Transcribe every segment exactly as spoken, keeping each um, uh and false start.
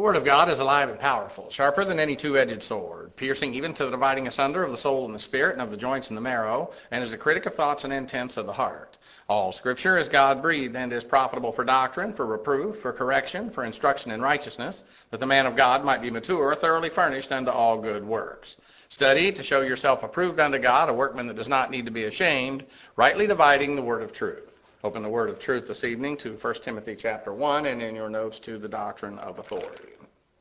The Word of God is alive and powerful, sharper than any two-edged sword, piercing even to the dividing asunder of the soul and the spirit and of the joints and the marrow, and is a critic of thoughts and intents of the heart. All Scripture is God-breathed and is profitable for doctrine, for reproof, for correction, for instruction in righteousness, that the man of God might be mature, thoroughly furnished unto all good works. Study to show yourself approved unto God, a workman that does not need to be ashamed, rightly dividing the word of truth. Open the word of truth this evening to First Timothy chapter one, and in your notes to the doctrine of authority.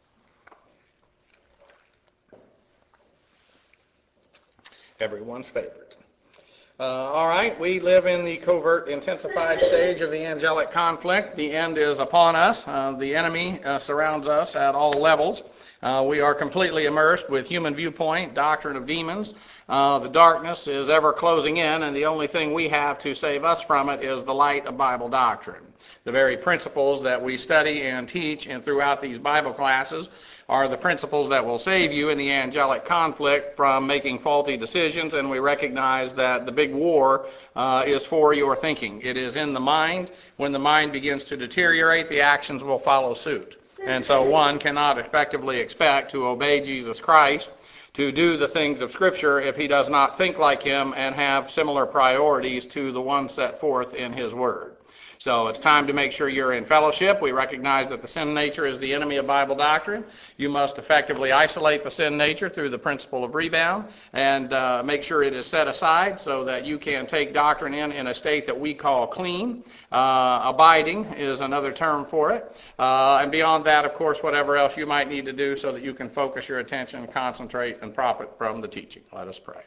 Everyone's favorite. Uh, all right, we live in the covert, intensified stage of the angelic conflict. The end is upon us. Uh, the enemy uh, surrounds us at all levels. Uh, we are completely immersed with human viewpoint, doctrine of demons. Uh, the darkness is ever closing in, and the only thing we have to save us from it is the light of Bible doctrine. The very principles that we study and teach and throughout these Bible classes are the principles that will save you in the angelic conflict from making faulty decisions, and we recognize that the big war uh, is for your thinking. It is in the mind. When the mind begins to deteriorate, the actions will follow suit. And so one cannot effectively expect to obey Jesus Christ, to do the things of Scripture, if he does not think like him and have similar priorities to the ones set forth in his Word. So it's time to make sure you're in fellowship. We recognize that the sin nature is the enemy of Bible doctrine. You must effectively isolate the sin nature through the principle of rebound and uh, make sure it is set aside so that you can take doctrine in in a state that we call clean. Uh, abiding is another term for it. Uh, and beyond that, of course, whatever else you might need to do so that you can focus your attention, concentrate, and profit from the teaching. Let us pray.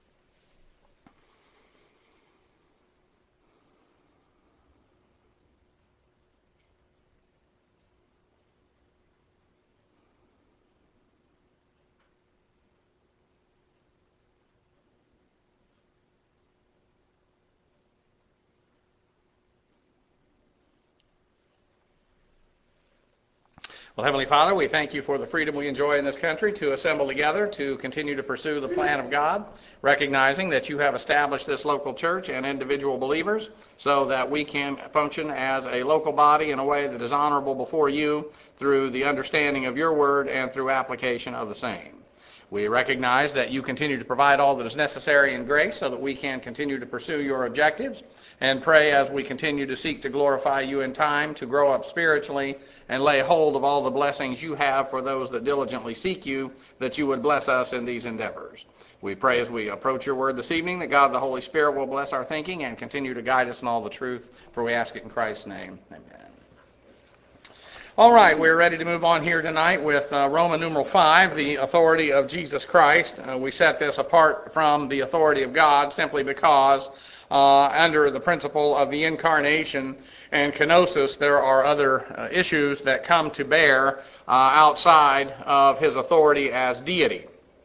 Well, Heavenly Father, we thank you for the freedom we enjoy in this country to assemble together to continue to pursue the plan of God, recognizing that you have established this local church and individual believers so that we can function as a local body in a way that is honorable before you through the understanding of your word and through application of the same. We recognize that you continue to provide all that is necessary in grace so that we can continue to pursue your objectives, and pray as we continue to seek to glorify you in time, to grow up spiritually and lay hold of all the blessings you have for those that diligently seek you, that you would bless us in these endeavors. We pray as we approach your word this evening that God the Holy Spirit will bless our thinking and continue to guide us in all the truth, for we ask it in Christ's name. Amen. All right, we're ready to move on here tonight with uh, Roman numeral five, the authority of Jesus Christ. Uh, we set this apart from the authority of God simply because uh, under the principle of the incarnation and kenosis, there are other uh, issues that come to bear uh, outside of his authority as deity.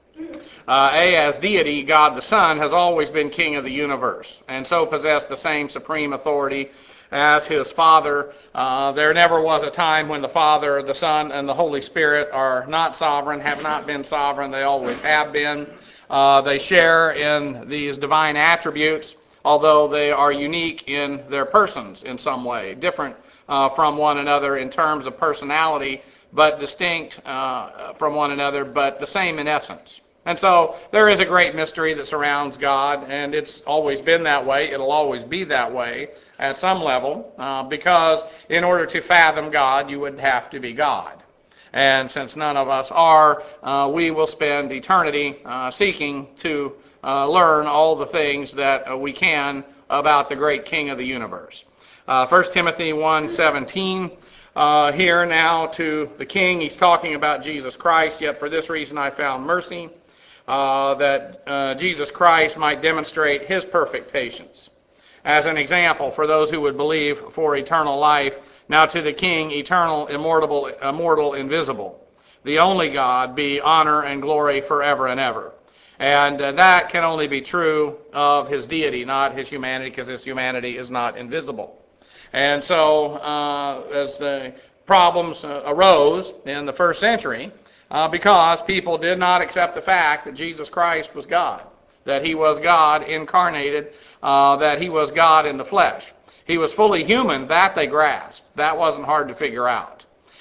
Uh, A, as deity, God the Son has always been king of the universe, and so possessed the same supreme authority as his Father. Uh, there never was a time when the Father, the Son, and the Holy Spirit are not sovereign, have not been sovereign. They always have been. Uh, they share in these divine attributes, although they are unique in their persons in some way, different uh, from one another in terms of personality, but distinct uh, from one another, but the same in essence. And so there is a great mystery that surrounds God, and it's always been that way. It'll always be that way at some level, uh, because in order to fathom God, you would have to be God. And since none of us are, uh, we will spend eternity uh, seeking to uh, learn all the things that uh, we can about the great King of the universe. Uh, First Timothy one seventeen. Uh, here now to the King, he's talking about Jesus Christ. Yet for this reason I found mercy, Uh, that uh, Jesus Christ might demonstrate his perfect patience as an example for those who would believe for eternal life. Now to the King, eternal, immortal, immortal, invisible, the only God, be honor and glory forever and ever. And uh, that can only be true of his deity, not his humanity, because his humanity is not invisible. And so uh, as the problems uh, arose in the first century, Uh, because people did not accept the fact that Jesus Christ was God, that he was God incarnated, uh, that he was God in the flesh. He was fully human, that they grasped. That wasn't hard to figure out.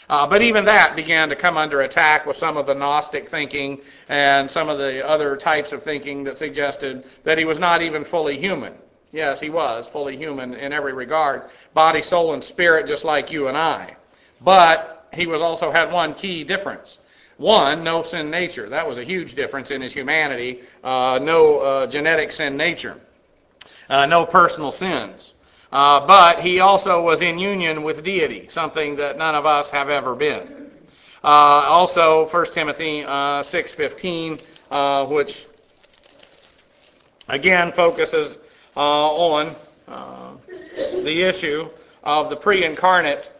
Uh, but even that began to come under attack with some of the Gnostic thinking and some of the other types of thinking that suggested that he was not even fully human. Yes, he was fully human in every regard, body, soul, and spirit, just like you and I. But he was also had one key difference. One, no sin nature. That was a huge difference in his humanity. Uh, no uh, genetic sin nature. Uh, no personal sins. Uh, but he also was in union with deity, something that none of us have ever been. Uh, also, First Timothy uh, six fifteen, uh, which again focuses uh, on uh, the issue of the pre-incarnate.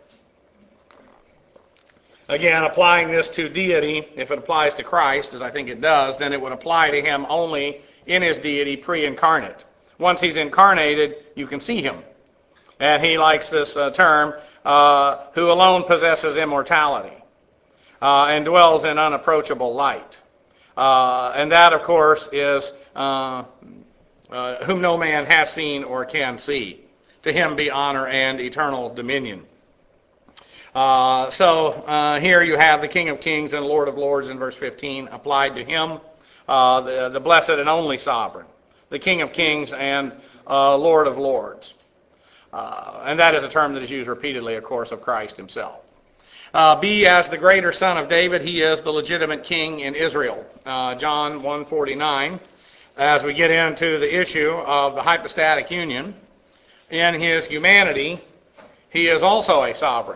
Again, applying this to deity, if it applies to Christ, as I think it does, then it would apply to him only in his deity pre-incarnate. Once he's incarnated, you can see him. And he likes this uh, term, uh, who alone possesses immortality uh, and dwells in unapproachable light. Uh, and that, of course, is uh, uh, whom no man has seen or can see. To him be honor and eternal dominion. Uh, so uh, here you have the King of Kings and Lord of Lords in verse fifteen applied to him, uh, the, the blessed and only sovereign, the King of Kings and uh, Lord of Lords. Uh, and that is a term that is used repeatedly, of course, of Christ himself. Uh, B, as the greater son of David, he is the legitimate king in Israel. Uh, John one forty-nine, as we get into the issue of the hypostatic union, in his humanity, he is also a sovereign.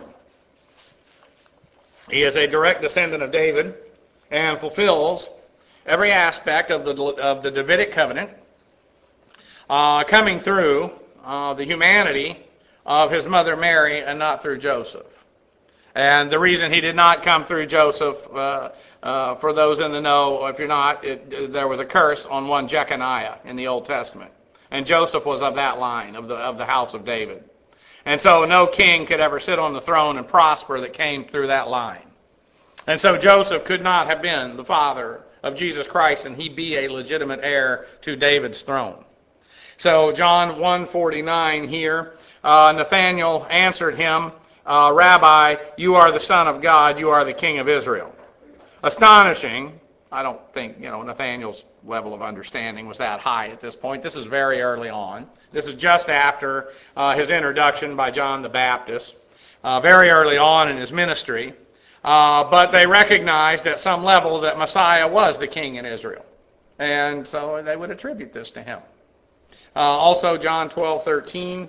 He is a direct descendant of David and fulfills every aspect of the, of the Davidic covenant, uh, coming through Uh, the humanity of his mother Mary and not through Joseph. And the reason he did not come through Joseph, uh, uh, for those in the know, if you're not, it, there was a curse on one Jeconiah in the Old Testament. And Joseph was of that line, of the, of the house of David. And so no king could ever sit on the throne and prosper that came through that line. And so Joseph could not have been the father of Jesus Christ and he be a legitimate heir to David's throne. So John one forty-nine here, uh, Nathanael answered him, uh, Rabbi, you are the Son of God, you are the King of Israel. Astonishing. I don't think, you know, Nathanael's level of understanding was that high at this point. This is very early on. This is just after uh, his introduction by John the Baptist, uh, very early on in his ministry. Uh, but they recognized at some level that Messiah was the king in Israel. And so they would attribute this to him. Uh, also, John twelve thirteen.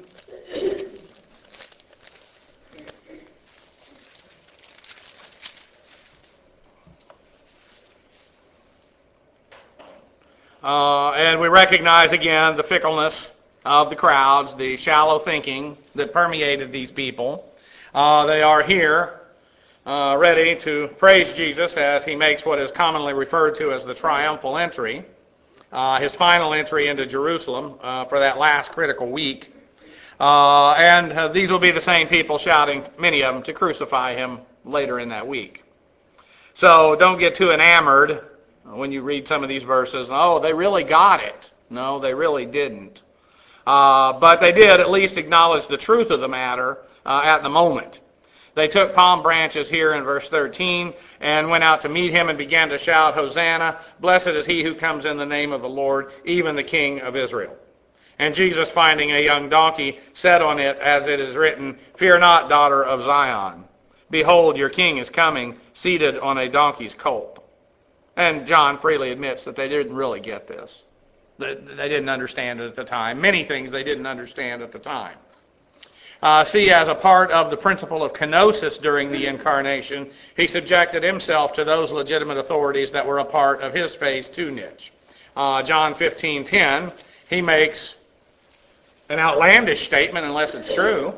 Uh, and we recognize again the fickleness of the crowds, the shallow thinking that permeated these people. Uh, they are here uh, ready to praise Jesus as he makes what is commonly referred to as the triumphal entry. Uh, his final entry into Jerusalem uh, for that last critical week. Uh, and uh, these will be the same people shouting, many of them, to crucify him later in that week. So don't get too enamored when you read some of these verses. Oh, they really got it. No, they really didn't. Uh, but they did at least acknowledge the truth of the matter uh, at the moment. They took palm branches here in verse thirteen and went out to meet him and began to shout, Hosanna, blessed is he who comes in the name of the Lord, even the King of Israel. And Jesus, finding a young donkey, said on it, as it is written, Fear not, daughter of Zion. Behold, your king is coming, seated on a donkey's colt. And John freely admits that they didn't really get this. They, they didn't understand it at the time. Many things they didn't understand at the time. Uh, see, as a part of the principle of kenosis during the incarnation, he subjected himself to those legitimate authorities that were a part of his phase two niche. Uh, John fifteen ten, he makes an outlandish statement, unless it's true.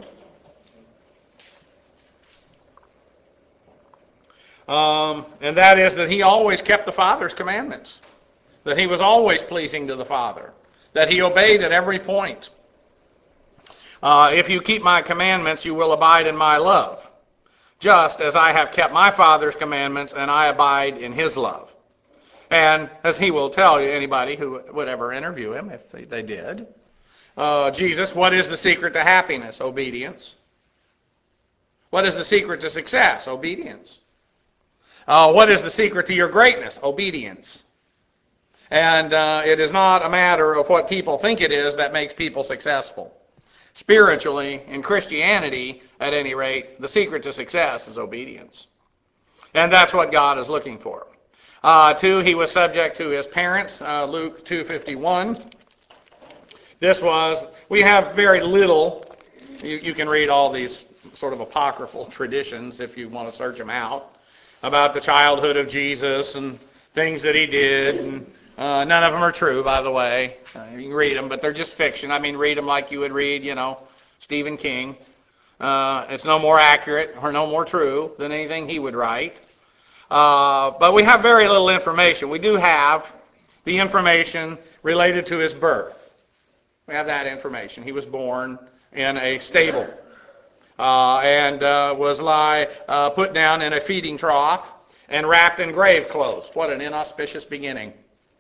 Um, and that is that he always kept the Father's commandments, that he was always pleasing to the Father, that he obeyed at every point. Uh, if you keep my commandments, you will abide in my love, just as I have kept my Father's commandments and I abide in his love. And as he will tell you, anybody who would ever interview him, if they, they did, uh, Jesus, what is the secret to happiness? Obedience. What is the secret to success? Obedience. Uh, what is the secret to your greatness? Obedience. And uh, it is not a matter of what people think it is that makes people successful. Spiritually, in Christianity, at any rate, the secret to success is obedience. And that's what God is looking for. Uh, two, he was subject to his parents, uh, Luke two fifty-one. This was, we have very little, you, you can read all these sort of apocryphal traditions if you want to search them out, about the childhood of Jesus and things that he did. And uh, none of them are true, by the way. Uh, you can read them, but they're just fiction. I mean, read them like you would read, you know, Stephen King. Uh, it's no more accurate or no more true than anything he would write. Uh, but we have very little information. We do have the information related to his birth. We have that information. He was born in a stable uh, and uh, was lie, uh, put down in a feeding trough and wrapped in grave clothes. What an inauspicious beginning.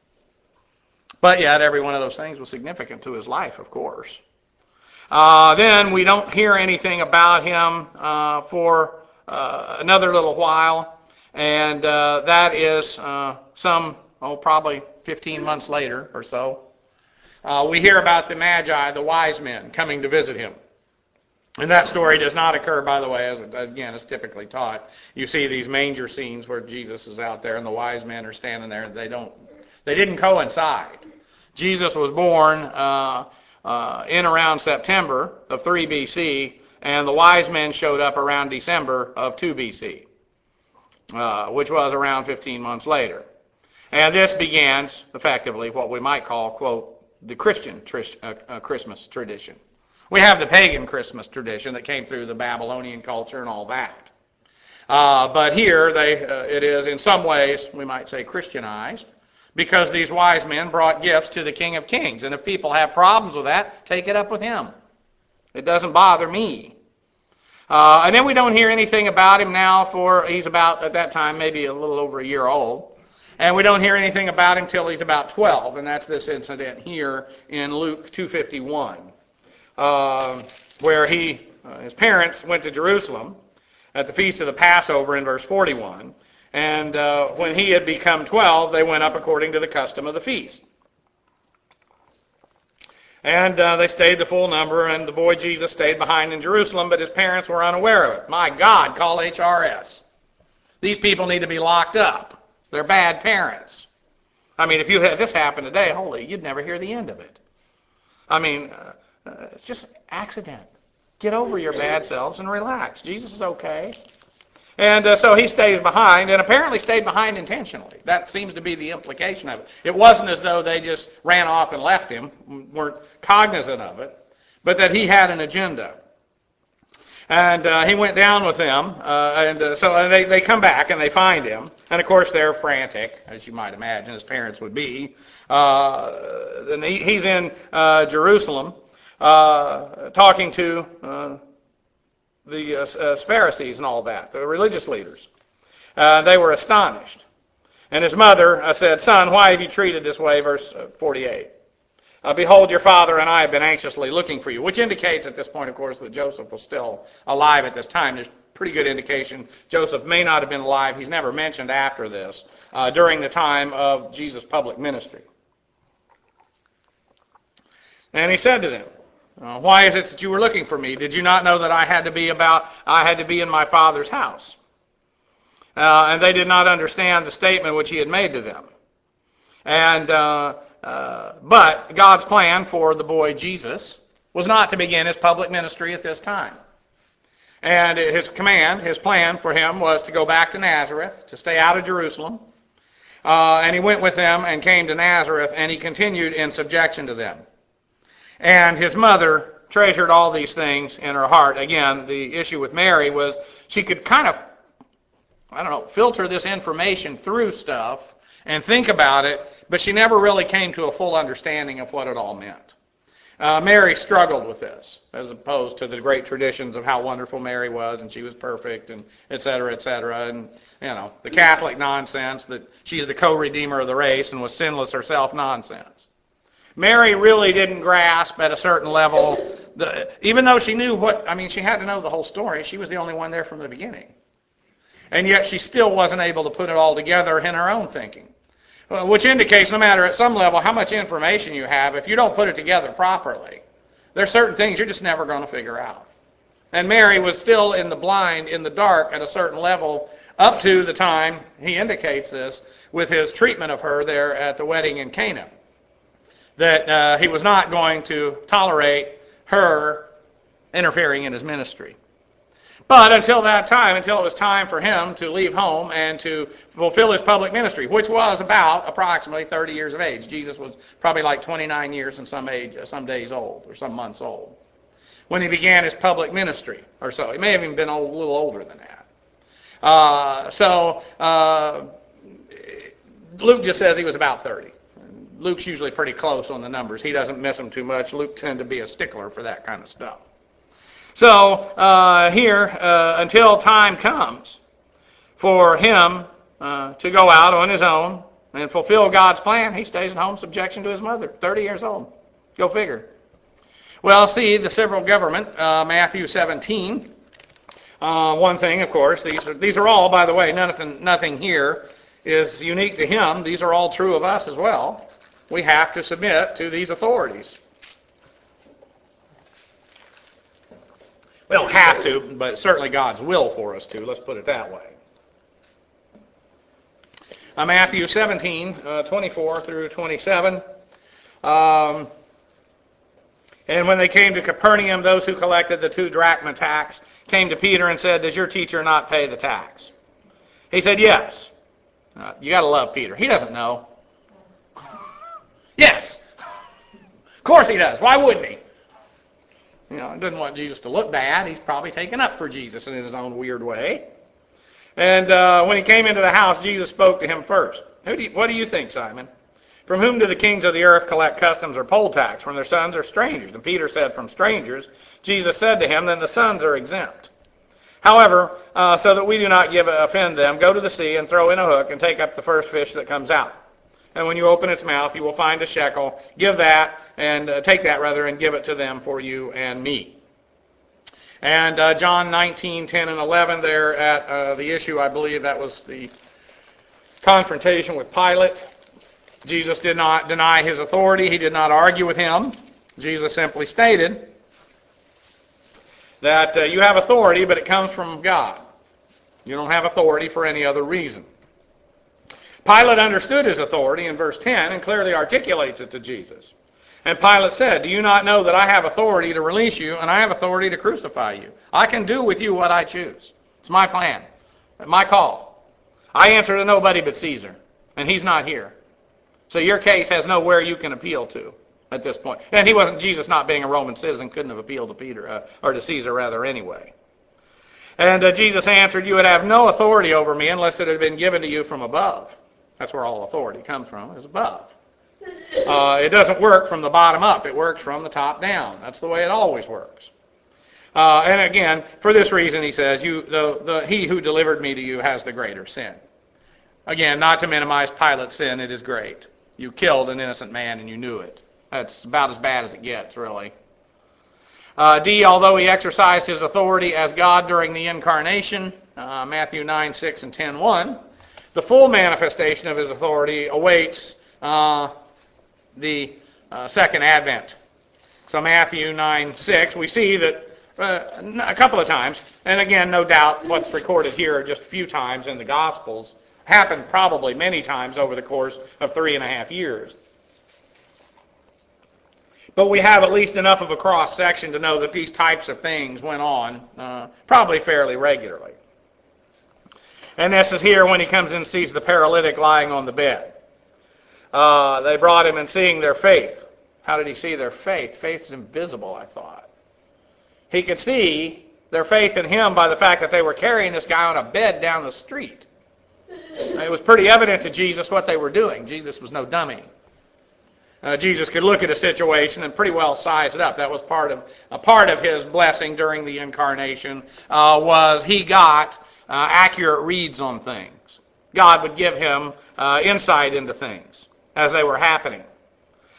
But yet every one of those things was significant to his life, of course. Uh, then we don't hear anything about him uh, for uh, another little while, and uh, that is uh, some, oh, probably fifteen months later or so. Uh, we hear about the Magi, the wise men, coming to visit him. And that story does not occur, by the way, as, as again, is typically taught. You see these manger scenes where Jesus is out there and the wise men are standing there. They don't, they didn't coincide. Jesus was born uh, uh, in around September of three B C, and the wise men showed up around December of two B C, uh, which was around fifteen months later. And this begins, effectively, what we might call, quote, the Christian tr- uh, uh, Christmas tradition. We have the pagan Christmas tradition that came through the Babylonian culture and all that. Uh, but here, they, uh, it is in some ways, we might say, Christianized, because these wise men brought gifts to the King of Kings. And if people have problems with that, take it up with him. It doesn't bother me. Uh, and then we don't hear anything about him now for, he's about, at that time, maybe a little over a year old. And we don't hear anything about him till he's about twelve, and that's this incident here in Luke two fifty-one, uh, where he, uh, his parents went to Jerusalem at the feast of the Passover in verse forty-one, and uh, when he had become twelve, they went up according to the custom of the feast. And uh, they stayed the full number, and the boy Jesus stayed behind in Jerusalem, but his parents were unaware of it. My God, call H R S. These people need to be locked up. They're bad parents. I mean, if you had this happen today, holy, you'd never hear the end of it. I mean, uh, uh, it's just accident. Get over your bad selves and relax. Jesus is okay. And uh, so he stays behind, and apparently stayed behind intentionally. That seems to be the implication of it. It wasn't as though they just ran off and left him, weren't cognizant of it, but that he had an agenda. And uh, he went down with them, uh, and uh, so uh, they, they come back and they find him. And of course they're frantic, as you might imagine, his parents would be. Uh, and he, he's in uh, Jerusalem uh, talking to uh, the uh, uh, Pharisees and all that, the religious leaders. Uh, they were astonished. And his mother uh, said, "Son, why have you treated this way?" Verse forty-eight. Uh, Behold, your father and I have been anxiously looking for you, which indicates at this point, of course, that Joseph was still alive at this time. There's pretty good indication Joseph may not have been alive. He's never mentioned after this, uh, during the time of Jesus' public ministry. And he said to them, uh, "Why is it that you were looking for me? Did you not know that I had to be about, I had to be in my father's house?" Uh, and they did not understand the statement which he had made to them. And uh, uh, but God's plan for the boy Jesus was not to begin his public ministry at this time. And his command, his plan for him was to go back to Nazareth, to stay out of Jerusalem. Uh, and he went with them and came to Nazareth, and he continued in subjection to them. And his mother treasured all these things in her heart. Again, the issue with Mary was she could kind of, I don't know, filter this information through stuff and think about it, but she never really came to a full understanding of what it all meant. Uh, Mary struggled with this, as opposed to the great traditions of how wonderful Mary was, and she was perfect, and et cetera, et cetera, and, you know, the Catholic nonsense that she's the co-redeemer of the race and was sinless herself nonsense. Mary really didn't grasp at a certain level the, even though she knew what, I mean, she had to know the whole story. She was the only one there from the beginning. And yet she still wasn't able to put it all together in her own thinking. Which indicates, no matter at some level how much information you have, if you don't put it together properly, there's certain things you're just never going to figure out. And Mary was still in the blind, in the dark, at a certain level, up to the time, he indicates this, with his treatment of her there at the wedding in Cana. That uh, he was not going to tolerate her interfering in his ministry. But until that time, until it was time for him to leave home and to fulfill his public ministry, which was about approximately thirty years of age. Jesus was probably like twenty-nine years and some age, some days old, or some months old, when he began his public ministry, or so. He may have even been a little older than that. Uh, so uh, Luke just says he was about thirty. Luke's usually pretty close on the numbers. He doesn't miss them too much. Luke tends to be a stickler for that kind of stuff. So uh, here, uh, until time comes for him uh, to go out on his own and fulfill God's plan, he stays at home, subjection to his mother, thirty years old. Go figure. Well, see, the civil government, uh, Matthew seventeen. Uh, one thing, of course, these are, these are all, by the way, nothing, nothing here is unique to him. These are all true of us as well. We have to submit to these authorities. We don't have to, but it's certainly God's will for us to. Let's put it that way. Uh, Matthew seventeen, uh, twenty-four through twenty-seven. Um, and when they came to Capernaum, those who collected the two drachma tax came to Peter and said, "Does your teacher not pay the tax?" He said, "Yes." Uh, you got to love Peter. He doesn't know. Yes. Of course he does. Why wouldn't he? You know, he doesn't want Jesus to look bad. He's probably taken up for Jesus in his own weird way. And uh, when he came into the house, Jesus spoke to him first. Who do you, what do you think, Simon? From whom do the kings of the earth collect customs or poll tax? From their sons or strangers? And Peter said, from strangers. Jesus said to him, then the sons are exempt. However, uh, so that we do not give offend them, go to the sea and throw in a hook and take up the first fish that comes out. And when you open its mouth, you will find a shekel. Give that, and uh, take that rather, and give it to them for you and me. And uh, John nineteen, ten, and eleven there at uh, the issue, I believe that was the confrontation with Pilate. Jesus did not deny his authority. He did not argue with him. Jesus simply stated that uh, you have authority, but it comes from God. You don't have authority for any other reason. Pilate understood his authority in verse ten and clearly articulates it to Jesus. And Pilate said, do you not know that I have authority to release you and I have authority to crucify you? I can do with you what I choose. It's my plan, my call. I answer to nobody but Caesar, and he's not here. So your case has nowhere you can appeal to at this point. And he wasn't, Jesus not being a Roman citizen couldn't have appealed to Peter, uh, or to Caesar rather anyway. And uh, Jesus answered, you would have no authority over me unless it had been given to you from above. That's where all authority comes from, is above. Uh, it doesn't work from the bottom up. It works from the top down. That's the way it always works. Uh, and again, for this reason, he says, "You, the, the, he who delivered me to you has the greater sin." Again, not to minimize Pilate's sin, it is great. You killed an innocent man and you knew it. That's about as bad as it gets, really. Uh, D, although he exercised his authority as God during the incarnation, uh, Matthew nine, six, and ten, one, the full manifestation of his authority awaits uh, the uh, second advent. So Matthew nine, six, we see that uh, a couple of times, and again, no doubt what's recorded here just a few times in the Gospels, happened probably many times over the course of three and a half years. But we have at least enough of a cross-section to know that these types of things went on uh, probably fairly regularly. And this is here when he comes in and sees the paralytic lying on the bed. Uh, they brought him and seeing their faith. How did he see their faith? Faith is invisible, I thought. He could see their faith in him by the fact that they were carrying this guy on a bed down the street. It was pretty evident to Jesus what they were doing. Jesus was no dummy. Uh, Jesus could look at a situation and pretty well size it up. That was part of a part of his blessing during the incarnation. Uh, was he got uh, accurate reads on things. God would give him uh, insight into things as they were happening.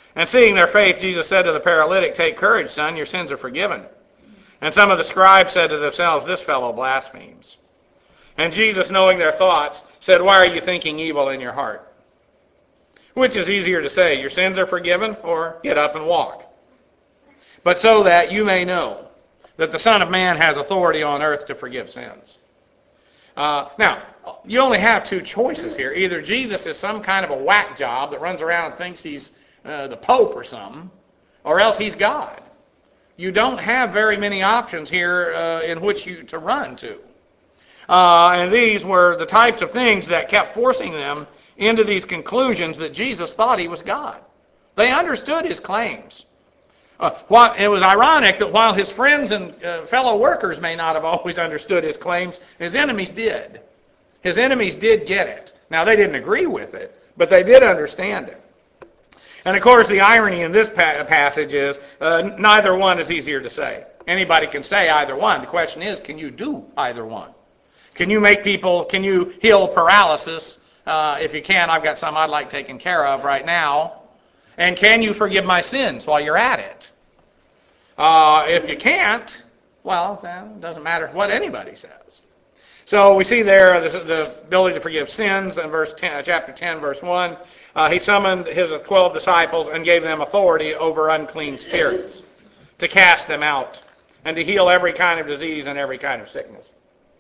And seeing their faith, Jesus said to the paralytic, "Take courage, son, your sins are forgiven." And some of the scribes said to themselves, "This fellow blasphemes." And Jesus, knowing their thoughts, said, "Why are you thinking evil in your heart? Which is easier to say, your sins are forgiven, or get up and walk? But so that you may know that the Son of Man has authority on earth to forgive sins." Uh, now, you only have two choices here. Either Jesus is some kind of a whack job that runs around and thinks he's uh, the Pope or something, or else he's God. You don't have very many options here uh, in which you to run to. Uh, and these were the types of things that kept forcing them into these conclusions that Jesus thought he was God. They understood his claims. Uh, while, it was ironic that while his friends and uh, fellow workers may not have always understood his claims, his enemies did. His enemies did get it. Now, they didn't agree with it, but they did understand it. And of course, the irony in this pa- passage is uh, neither one is easier to say. Anybody can say either one. The question is, can you do either one? Can you make people, can you heal paralysis? Uh, if you can, I've got some I'd like taken care of right now. And can you forgive my sins while you're at it? Uh, if you can't, well, then it doesn't matter what anybody says. So we see there the, the ability to forgive sins in verse ten, chapter ten, verse one. Uh, he summoned his twelve disciples and gave them authority over unclean spirits to cast them out and to heal every kind of disease and every kind of sickness.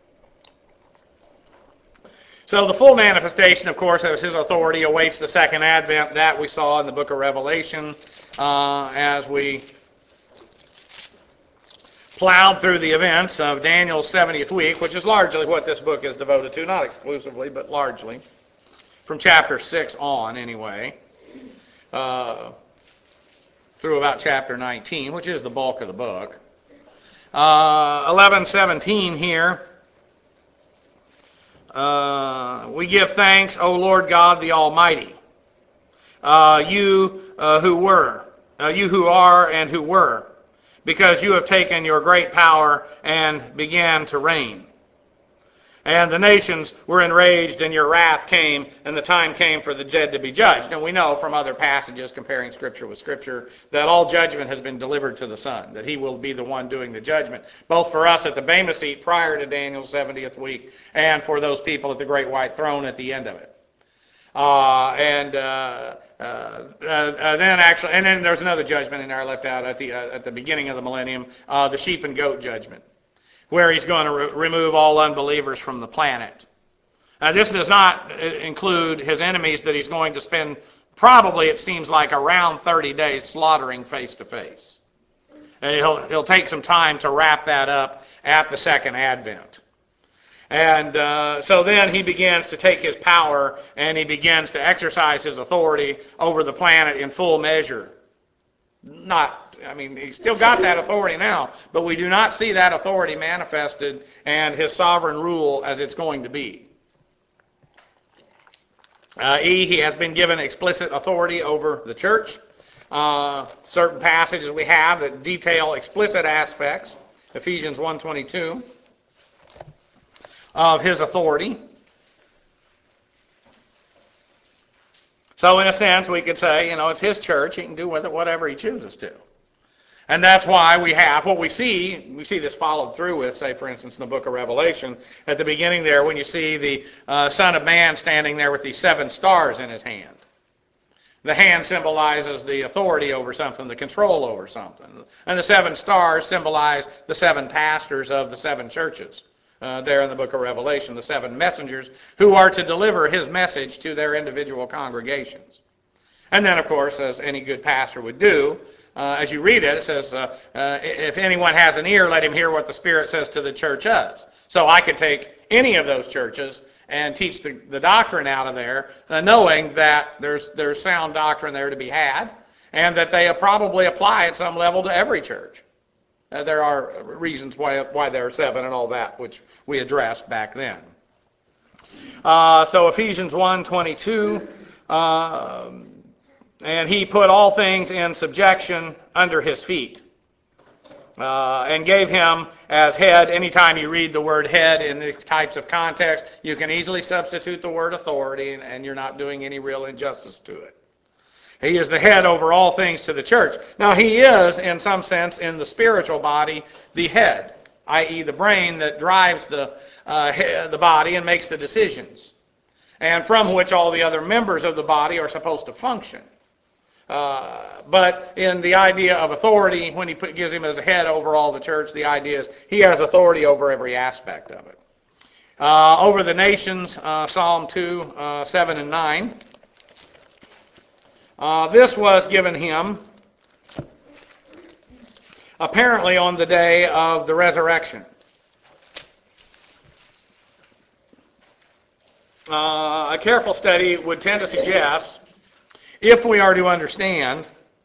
So the full manifestation, of course, of his authority awaits the second advent. That we saw in the book of Revelation uh, as we plowed through the events of Daniel's seventieth week, which is largely what this book is devoted to, not exclusively, but largely, from chapter six on anyway, uh, through about chapter nineteen, which is the bulk of the book. Uh, eleven seventeen here. Uh, we give thanks, O Lord God the Almighty, uh, you uh, who were, uh, you who are and who were, because you have taken your great power and began to reign. And the nations were enraged, and your wrath came, and the time came for the dead to be judged. And we know from other passages comparing Scripture with Scripture that all judgment has been delivered to the Son, that he will be the one doing the judgment, both for us at the Bema seat prior to Daniel's seventieth week, and for those people at the great white throne at the end of it. Uh, and uh, uh, uh, then actually, and then there's another judgment in there I left out at the uh, at the beginning of the millennium, uh, the sheep and goat judgment, where he's going to re- remove all unbelievers from the planet. Now, this does not include his enemies that he's going to spend probably, it seems like, around thirty days slaughtering face to face. And he'll he'll take some time to wrap that up at the second advent. And uh, so then he begins to take his power and he begins to exercise his authority over the planet in full measure. Not, I mean, he's still got that authority now, but we do not see that authority manifested and his sovereign rule as it's going to be. Uh, E, he has been given explicit authority over the church. Uh, certain passages we have that detail explicit aspects, Ephesians one twenty-two. Of his authority. So in a sense, we could say, you know, it's his church. He can do with it whatever he chooses to. And that's why we have what we see. We see this followed through with, say, for instance, in the book of Revelation, at the beginning there, when you see the uh, Son of Man standing there with these seven stars in his hand. The hand symbolizes the authority over something, the control over something. And the seven stars symbolize the seven pastors of the seven churches. Uh, there in the book of Revelation, the seven messengers who are to deliver his message to their individual congregations. And then, of course, as any good pastor would do, uh, as you read it, it says, uh, uh, if anyone has an ear, let him hear what the Spirit says to the churches. So I could take any of those churches and teach the, the doctrine out of there, uh, knowing that there's, there's sound doctrine there to be had, and that they probably apply at some level to every church. Uh, there are reasons why why there are seven and all that, which we addressed back then. Uh, so Ephesians one twenty-two, uh, and he put all things in subjection under his feet, uh, and gave him as head. Anytime you read the word head in these types of context, you can easily substitute the word authority, and, and you're not doing any real injustice to it. He is the head over all things to the church. Now, he is, in some sense, in the spiritual body, the head, that is the brain that drives the, uh, the body and makes the decisions, and from which all the other members of the body are supposed to function. Uh, but in the idea of authority, when he put, gives him as a head over all the church, the idea is he has authority over every aspect of it. Uh, over the nations, uh, Psalm two, uh, seven and nine. Uh, this was given him apparently on the day of the resurrection. Uh, a careful study would tend to suggest, if we are to understand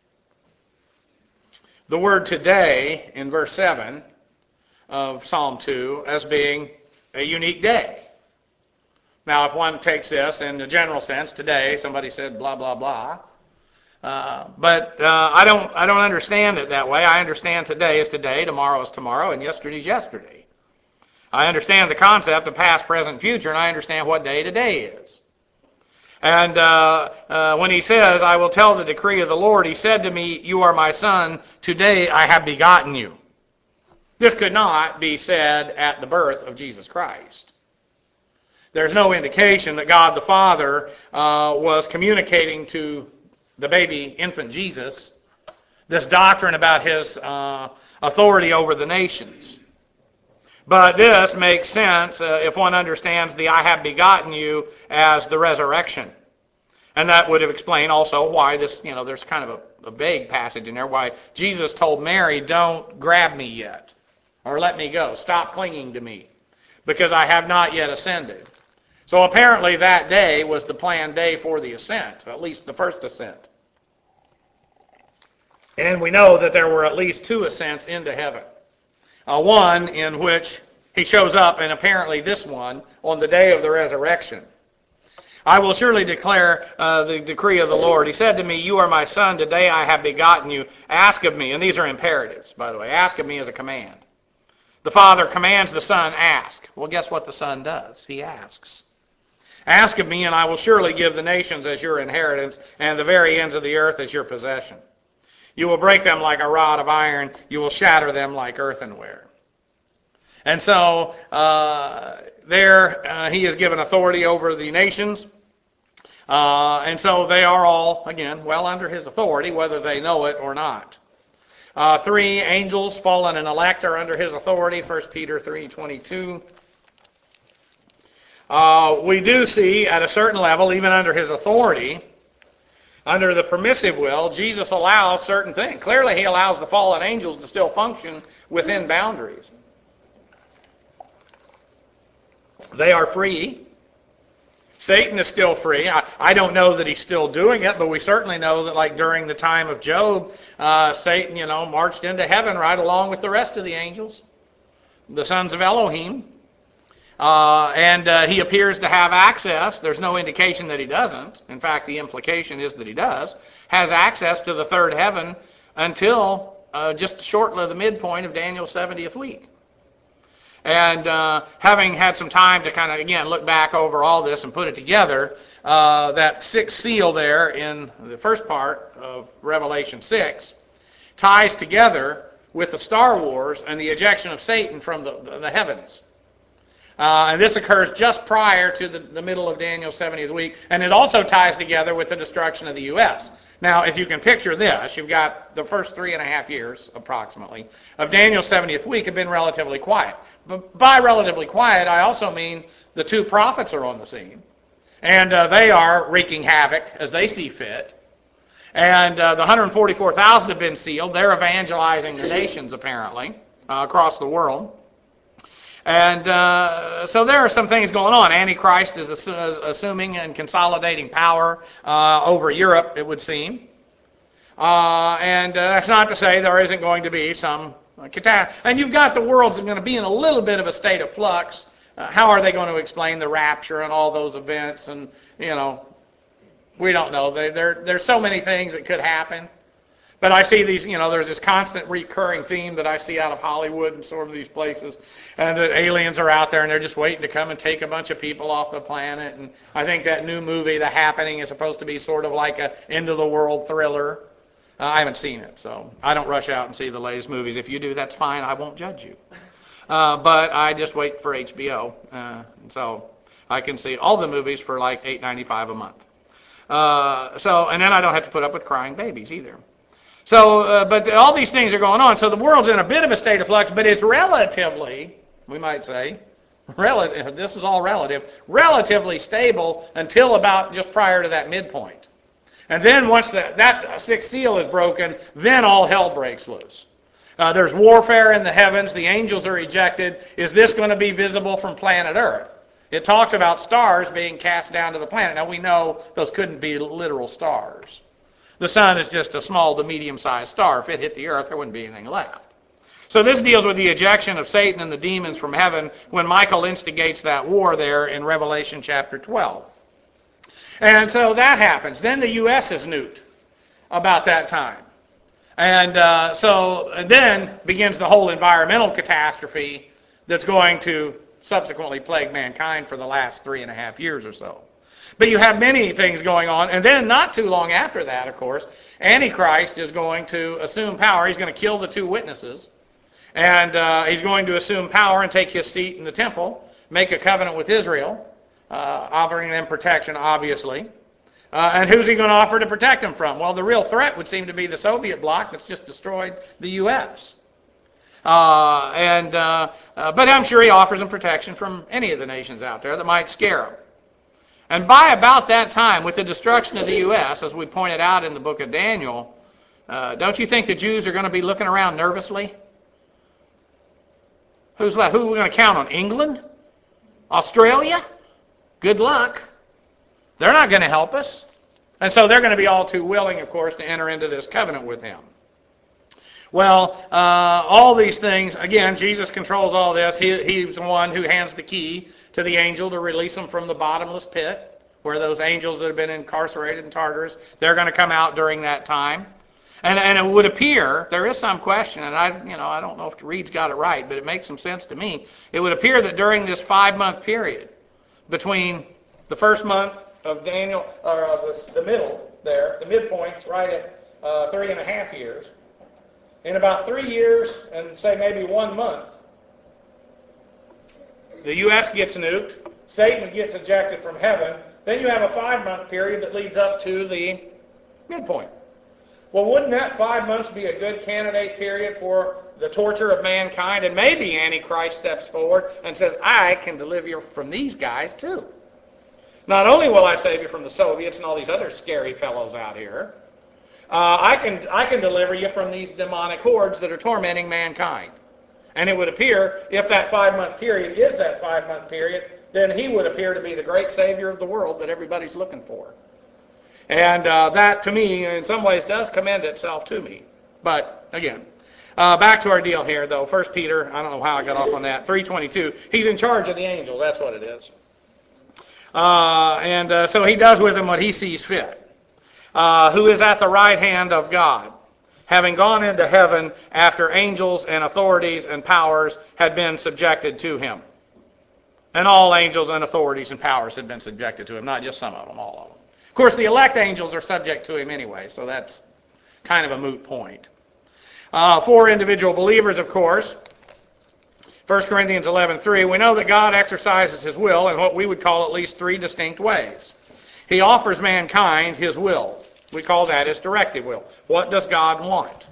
the word today in verse seven of Psalm two as being a unique day. Now, if one takes this in the general sense, today, somebody said blah, blah, blah. Uh, but uh, I don't I don't understand it that way. I understand today is today, tomorrow is tomorrow, and yesterday is yesterday. I understand the concept of past, present, future, and I understand what day today is. And uh, uh, when he says, I will tell the decree of the Lord, he said to me, you are my son, today I have begotten you. This could not be said at the birth of Jesus Christ. There's no indication that God the Father uh, was communicating to the baby infant Jesus this doctrine about his uh, authority over the nations. But this makes sense uh, if one understands the I have begotten you as the resurrection. And that would have explained also why this, you know, there's kind of a, a vague passage in there, why Jesus told Mary, don't grab me yet, or let me go, stop clinging to me, because I have not yet ascended. So apparently that day was the planned day for the ascent, at least the first ascent. And we know that there were at least two ascents into heaven. Uh, one in which he shows up, and apparently this one, on the day of the resurrection. I will surely declare uh, the decree of the Lord. He said to me, you are my son, today I have begotten you. Ask of me, and these are imperatives, by the way. Ask of me is a command. The Father commands the Son, ask. Well, guess what the Son does? He asks. Ask of me, and I will surely give the nations as your inheritance, and the very ends of the earth as your possession. You will break them like a rod of iron. You will shatter them like earthenware. And so uh, there uh, he is given authority over the nations. Uh, and so they are all, again, well under his authority, whether they know it or not. Uh, three angels, fallen and elect, are under his authority, First Peter three twenty-two. Uh, we do see at a certain level, even under his authority, under the permissive will, Jesus allows certain things. Clearly, he allows the fallen angels to still function within boundaries. They are free. Satan is still free. I, I don't know that he's still doing it, but we certainly know that, like during the time of Job, uh, Satan, you know, marched into heaven right along with the rest of the angels, the sons of Elohim. Uh, and uh, he appears to have access. There's no indication that he doesn't. In fact, the implication is that he does. Has access to the third heaven until uh, just short of the midpoint of Daniel's seventieth week. And uh, having had some time to kind of, again, look back over all this and put it together, uh, that sixth seal there in the first part of Revelation six ties together with the Star Wars and the ejection of Satan from the, the, the heavens. Uh, and this occurs just prior to the, the middle of Daniel's seventieth week, and it also ties together with the destruction of the U S Now, if you can picture this, you've got the first three and a half years, approximately, of Daniel's seventieth week have been relatively quiet. But by relatively quiet, I also mean the two prophets are on the scene, and uh, they are wreaking havoc as they see fit. And uh, the one hundred forty-four thousand have been sealed. They're evangelizing the nations, apparently, uh, across the world. And uh, so there are some things going on. Antichrist is assu- assuming and consolidating power uh, over Europe, it would seem. Uh, and uh, that's not to say there isn't going to be some uh, catastrophe. And you've got the world's going to be in a little bit of a state of flux. Uh, how are they going to explain the rapture and all those events? And, you know, we don't know. They, there, there's so many things that could happen. But I see these, you know, there's this constant recurring theme that I see out of Hollywood and sort of these places, and that aliens are out there and they're just waiting to come and take a bunch of people off the planet. And I think that new movie, The Happening, is supposed to be sort of like a end-of-the-world thriller. Uh, I haven't seen it, so I don't rush out and see the latest movies. If you do, that's fine. I won't judge you. Uh, but I just wait for H B O, uh, so I can see all the movies for like eight ninety-five a month. Uh, so, and then I don't have to put up with crying babies either. So, uh, but all these things are going on. So the world's in a bit of a state of flux, but it's relatively, we might say, relative. This is all relative, relatively stable until about just prior to that midpoint. And then once that, that sixth seal is broken, then all hell breaks loose. Uh, there's warfare in the heavens. The angels are ejected. Is this going to be visible from planet Earth? It talks about stars being cast down to the planet. Now we know those couldn't be literal stars. The sun is just a small to medium-sized star. If it hit the earth, there wouldn't be anything left. So this deals with the ejection of Satan and the demons from heaven when Michael instigates that war there in Revelation chapter twelve. And so that happens. Then the U S is nuked about that time. And uh, so and then begins the whole environmental catastrophe that's going to subsequently plague mankind for the last three and a half years or so. But you have many things going on, and then not too long after that, of course, Antichrist is going to assume power. He's going to kill the two witnesses, and uh, he's going to assume power and take his seat in the temple, make a covenant with Israel, uh, offering them protection, obviously. Uh, and who's he going to offer to protect them from? Well, the real threat would seem to be the Soviet bloc that's just destroyed the U S Uh, and uh, uh, but I'm sure he offers them protection from any of the nations out there that might scare them. And by about that time, with the destruction of the U S, as we pointed out in the book of Daniel, uh, don't you think the Jews are going to be looking around nervously? Who's left? Who are we going to count on? England? Australia? Good luck. They're not going to help us. And so they're going to be all too willing, of course, to enter into this covenant with him. Well, uh, all these things, again, Jesus controls all this. He, he's the one who hands the key to the angel to release them from the bottomless pit, where those angels that have been incarcerated in Tartarus, they're going to come out during that time. And, and it would appear, there is some question, and I, you know, I don't know if Reed's got it right, but it makes some sense to me. It would appear that during this five-month period, between the first month of Daniel, or uh, the, the middle there, the midpoint's right at uh, three and a half years. In about three years, and say maybe one month, the U S gets nuked, Satan gets ejected from heaven, then you have a five-month period that leads up to the midpoint. Well, wouldn't that five months be a good candidate period for the torture of mankind? And maybe Antichrist steps forward and says, I can deliver you from these guys too. Not only will I save you from the Soviets and all these other scary fellows out here, Uh, I can I can deliver you from these demonic hordes that are tormenting mankind. And it would appear, if that five-month period is that five-month period, then he would appear to be the great Savior of the world that everybody's looking for. And uh, that, to me, in some ways does commend itself to me. But, again, uh, back to our deal here, though. First Peter, I don't know how I got off on that, three twenty-two. He's in charge of the angels. That's what it is. Uh, and uh, so he does with them what he sees fit. Uh, who is at the right hand of God, having gone into heaven after angels and authorities and powers had been subjected to him. And all angels and authorities and powers had been subjected to him, not just some of them, all of them. Of course, the elect angels are subject to him anyway, so that's kind of a moot point. Uh, for individual believers, of course, First Corinthians eleven three, we know that God exercises his will in what we would call at least three distinct ways. He offers mankind his will. We call that his directive will. What does God want?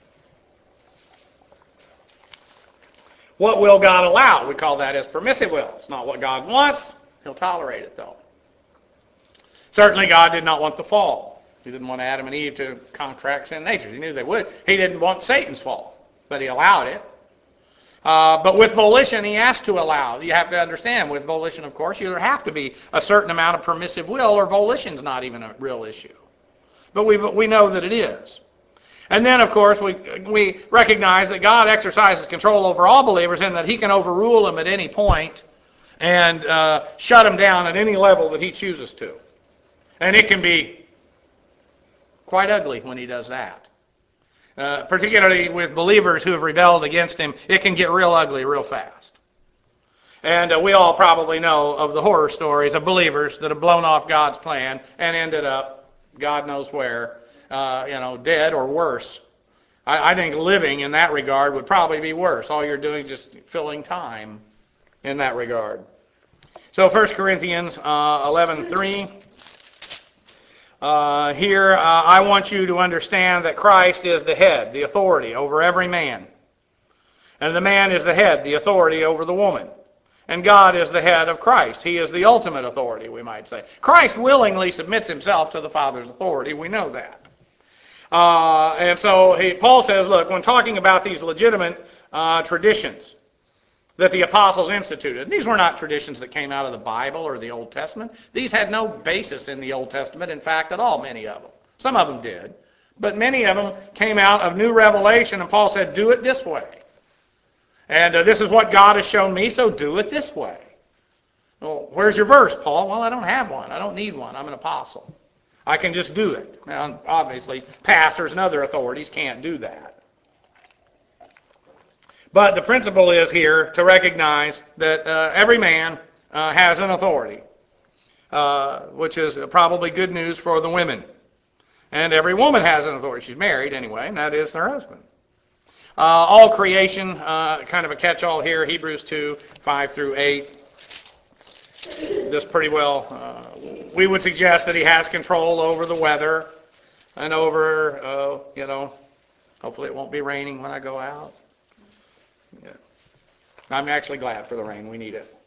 What will God allow? We call that his permissive will. It's not what God wants. He'll tolerate it, though. Certainly, God did not want the fall. He didn't want Adam and Eve to contract sin natures. He knew they would. He didn't want Satan's fall, but he allowed it. Uh, but with volition, he has to allow. You have to understand, with volition, of course, you there have to be a certain amount of permissive will, or volition's not even a real issue. But we we know that it is. And then, of course, we we recognize that God exercises control over all believers, and that he can overrule them at any point and uh, shut them down at any level that he chooses to. And it can be quite ugly when he does that. Uh, particularly with believers who have rebelled against him, it can get real ugly real fast. And uh, we all probably know of the horror stories of believers that have blown off God's plan and ended up, God knows where, uh, you know, dead or worse. I, I think living in that regard would probably be worse. All you're doing is just filling time in that regard. So First Corinthians uh, eleven three. Uh, here, uh, I want you to understand that Christ is the head, the authority over every man. And the man is the head, the authority over the woman. And God is the head of Christ. He is the ultimate authority, we might say. Christ willingly submits himself to the Father's authority. We know that. Uh, and so he, Paul says, look, when talking about these legitimate uh, traditions that the apostles instituted, these were not traditions that came out of the Bible or the Old Testament. These had no basis in the Old Testament, in fact, at all, many of them. Some of them did. But many of them came out of new revelation, and Paul said, do it this way. And uh, this is what God has shown me, so do it this way. Well, where's your verse, Paul? Well, I don't have one. I don't need one. I'm an apostle. I can just do it. Now, obviously, pastors and other authorities can't do that. But the principle is here to recognize that uh, every man uh, has an authority, uh, which is probably good news for the women. And every woman has an authority. She's married anyway, and that is her husband. Uh, all creation, uh, kind of a catch-all here, Hebrews two, five through eight. This pretty well, uh, we would suggest that he has control over the weather and over, uh, you know, hopefully it won't be raining when I go out. Yeah. I'm actually glad for the rain. We need it.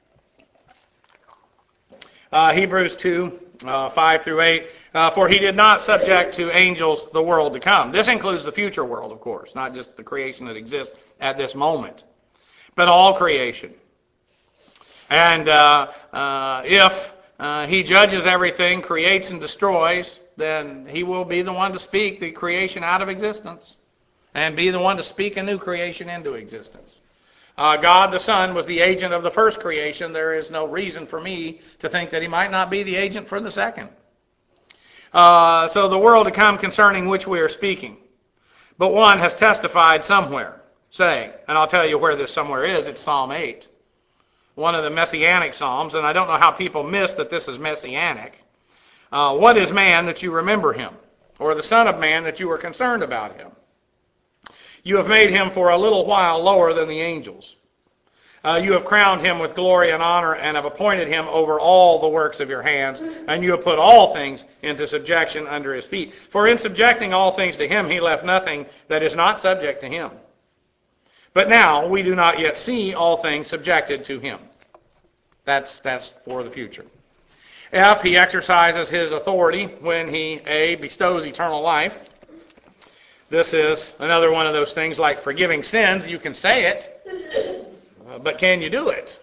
Uh, Hebrews two, uh, five through eight. Uh, For he did not subject to angels the world to come. This includes the future world, of course, not just the creation that exists at this moment, but all creation. And uh, uh, if uh, he judges everything, creates and destroys, then he will be the one to speak the creation out of existence and be the one to speak a new creation into existence. Uh, God the Son was the agent of the first creation. There is no reason for me to think that he might not be the agent for the second. Uh, so the world to come concerning which we are speaking. But one has testified somewhere, saying, and I'll tell you where this somewhere is, it's Psalm eight. One of the messianic psalms, and I don't know how people miss that this is messianic. Uh, what is man that you remember him? Or the son of man that you are concerned about him? You have made him for a little while lower than the angels. Uh, you have crowned him with glory and honor and have appointed him over all the works of your hands, and you have put all things into subjection under his feet. For in subjecting all things to him, he left nothing that is not subject to him. But now we do not yet see all things subjected to him. That's, that's for the future. F, he exercises his authority when he, A, bestows eternal life. This is another one of those things like forgiving sins. You can say it, uh, but can you do it?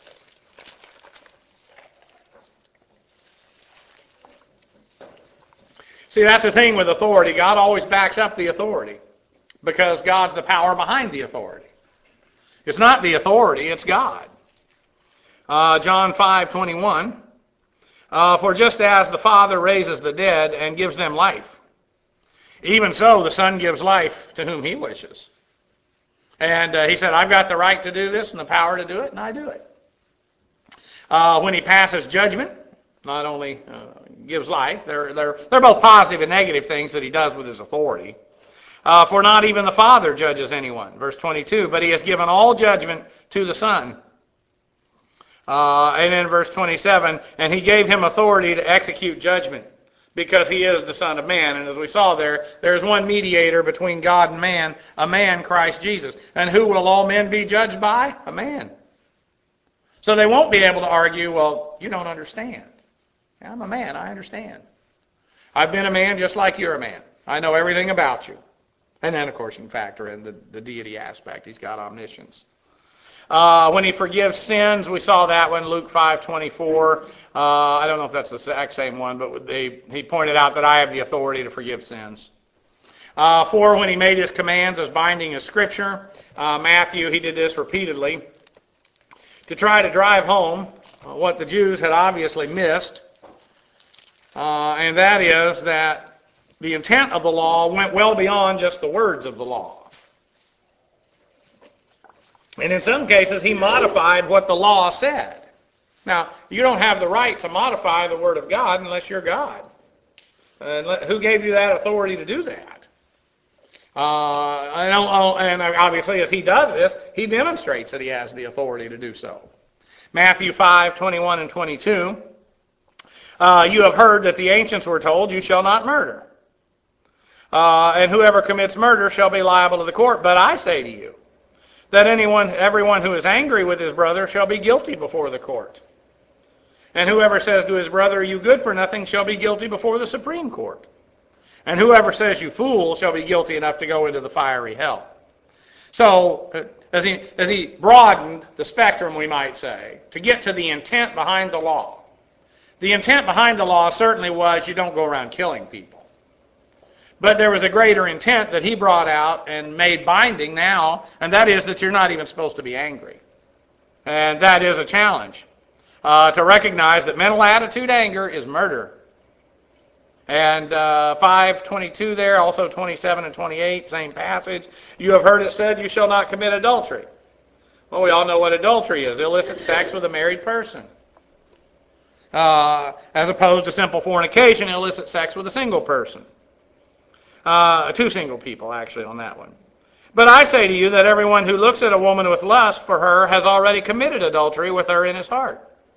See, that's the thing with authority. God always backs up the authority because God's the power behind the authority. It's not the authority, it's God. Uh, John five twenty-one. Uh, For just as the Father raises the dead and gives them life, even so the Son gives life to whom he wishes. And uh, he said, I've got the right to do this and the power to do it, and I do it. Uh, when he passes judgment, not only uh, gives life, they're, they're, they're both positive and negative things that he does with his authority. Uh, For not even the Father judges anyone, verse twenty-two, but he has given all judgment to the Son. Uh, and in verse twenty-seven, and he gave him authority to execute judgment, because he is the Son of Man. And as we saw there, there is one mediator between God and man, a man, Christ Jesus. And who will all men be judged by? A man. So they won't be able to argue, well, you don't understand. I'm a man, I understand. I've been a man just like you're a man. I know everything about you. And then, of course, you can factor in the, the deity aspect. He's got omniscience. Uh, when he forgives sins, we saw that one, Luke five twenty-four. Uh, I don't know if that's the exact same one, but they, he pointed out that I have the authority to forgive sins. Uh, four, when he made his commands as binding as Scripture. Uh, Matthew, he did this repeatedly to try to drive home what the Jews had obviously missed, uh, and that is that The intent of the law went well beyond just the words of the law. And in some cases, he modified what the law said. Now, you don't have the right to modify the Word of God unless you're God. And who gave you that authority to do that? Uh, and obviously, as he does this, he demonstrates that he has the authority to do so. Matthew five, twenty-one and twenty-two. Uh, you have heard that the ancients were told, you shall not murder. Uh, and whoever commits murder shall be liable to the court. But I say to you, that anyone, everyone who is angry with his brother shall be guilty before the court. And whoever says to his brother, you good for nothing, shall be guilty before the Supreme Court. And whoever says, you fool, shall be guilty enough to go into the fiery hell. So, uh, as he, as he broadened the spectrum, we might say, to get to the intent behind the law. The intent behind the law certainly was you don't go around killing people. But there was a greater intent that he brought out and made binding now, and that is that you're not even supposed to be angry. And that is a challenge. Uh, to recognize that mental attitude anger is murder. And uh, five twenty-two there, also twenty-seven and twenty-eight, same passage. You have heard it said, you shall not commit adultery. Well, we all know what adultery is. Illicit sex with a married person. Uh, as opposed to simple fornication, illicit sex with a single person. Uh, two single people, actually, on that one. But I say to you that everyone who looks at a woman with lust for her has already committed adultery with her in his heart.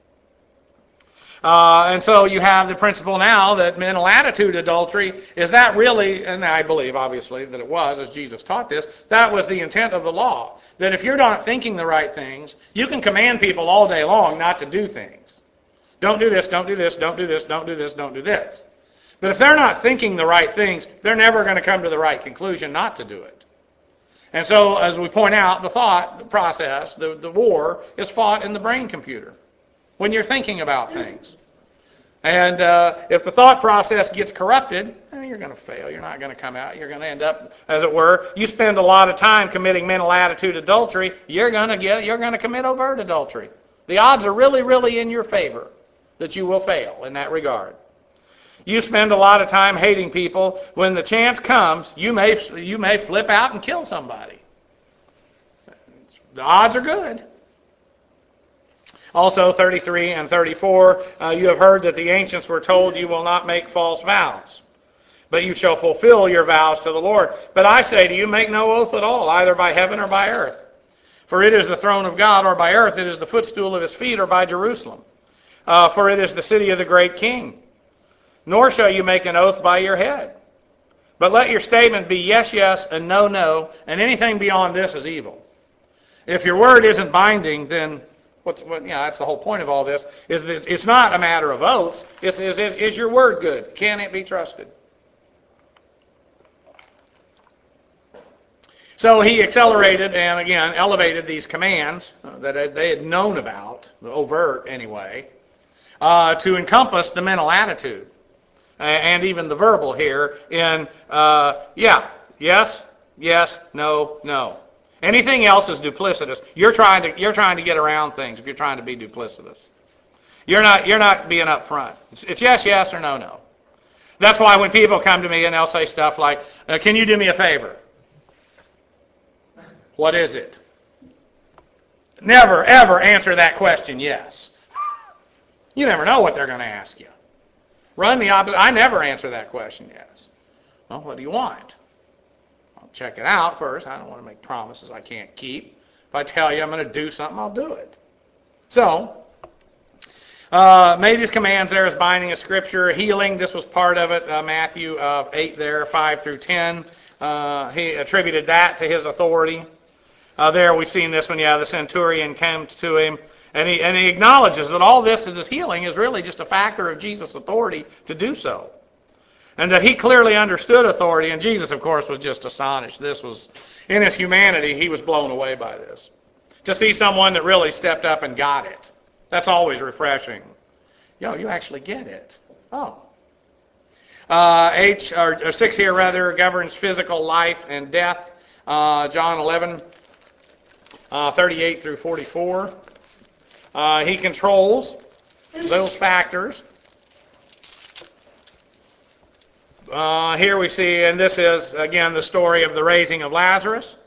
Uh, and so you have the principle now that mental attitude adultery, is that really, and I believe, obviously, that it was, as Jesus taught this, that was the intent of the law. That if you're not thinking the right things, you can command people all day long not to do things. Don't do this, don't do this, don't do this, don't do this, don't do this. But if they're not thinking the right things, they're never going to come to the right conclusion not to do it. And so, as we point out, the thought process, the, the war, is fought in the brain computer when you're thinking about things. And uh, if the thought process gets corrupted, eh, you're going to fail. You're not going to come out. You're going to end up, as it were, you spend a lot of time committing mental attitude adultery, you're going to get, you're going to commit overt adultery. The odds are really, really in your favor that you will fail in that regard. You spend a lot of time hating people. When the chance comes, you may you may flip out and kill somebody. The odds are good. Also, thirty-three and thirty-four, uh, you have heard that the ancients were told you will not make false vows, but you shall fulfill your vows to the Lord. But I say to you, make no oath at all, either by heaven or by earth. For it is the throne of God, or by earth it is the footstool of his feet, or by Jerusalem. Uh, for it is the city of the great king. Nor shall you make an oath by your head. But let your statement be yes, yes, and no, no, and anything beyond this is evil. If your word isn't binding, then what's what? You know, that's the whole point of all this. Is that it's not a matter of oath. It's is is, is your word good? Can it be trusted? So he accelerated and again elevated these commands that they had known about, overt anyway, uh, to encompass the mental attitude. And even the verbal here in, uh, yeah, yes, yes, no, no. Anything else is duplicitous. You're trying to you're trying to get around things if you're trying to be duplicitous. You're not you're not being upfront. It's, it's yes, yes, or no, no. That's why when people come to me and they'll say stuff like, uh, "Can you do me a favor?" What is it? Never ever answer that question yes. You never know what they're going to ask you. Run the opposite. I never answer that question, yes. Well, what do you want? I'll check it out first. I don't want to make promises I can't keep. If I tell you I'm going to do something, I'll do it. So, uh, made his commands there as binding of Scripture. Healing, this was part of it. Uh, Matthew uh, eight there, five through ten. Uh, he attributed that to his authority. Uh, there we've seen this one, yeah, the centurion came to him. And he, and he acknowledges that all this, this healing is really just a factor of Jesus' authority to do so. And that he clearly understood authority, and Jesus, of course, was just astonished. This was, in his humanity, he was blown away by this. To see someone that really stepped up and got it. That's always refreshing. Yo, you actually get it. Oh. Uh, H, or, or six here, rather, governs physical life and death. Uh, John eleven, uh, thirty-eight through forty-four. Uh, he controls those factors. Uh, here we see, and this is, again, the story of the raising of Lazarus.